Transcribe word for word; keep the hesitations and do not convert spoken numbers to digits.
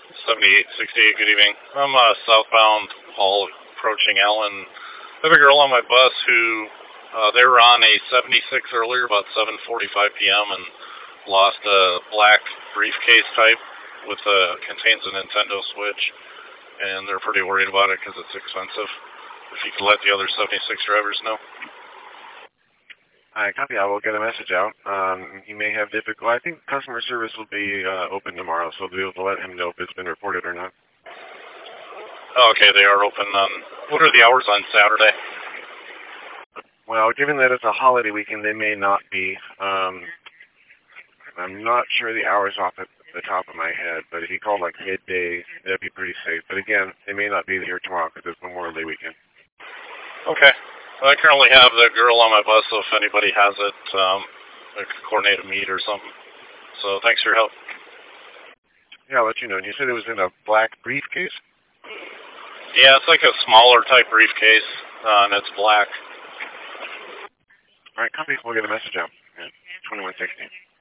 seventy-eight sixty-eight, good evening. I'm uh, southbound Hall approaching Allen. I have a girl on my bus who, uh, they were on a seventy-six earlier, about seven forty-five p.m., and lost a black briefcase type with uh, contains a Nintendo Switch, and they're pretty worried about it because it's expensive. If you could let the other seventy-six drivers know. I copy. I will get a message out. Um, he may have difficult. I think customer service will be uh, open tomorrow, so we'll be able to let him know if it's been reported or not. Oh, okay, they are open on. What are the hours on Saturday? Well, given that it's a holiday weekend, they may not be. Um, I'm not sure the hours off at the top of my head, but if you called like midday, that'd be pretty safe. But again, they may not be here tomorrow because it's Memorial Day weekend. Okay. Well, I currently have the girl on my bus, so if anybody has it, um, I could coordinate a meet or something. So thanks for your help. Yeah, I'll let you know. And you said it was in a black briefcase? Yeah, it's like a smaller type briefcase, uh, and it's black. All right, copy. We'll get a message out. Yeah, twenty-one sixteen.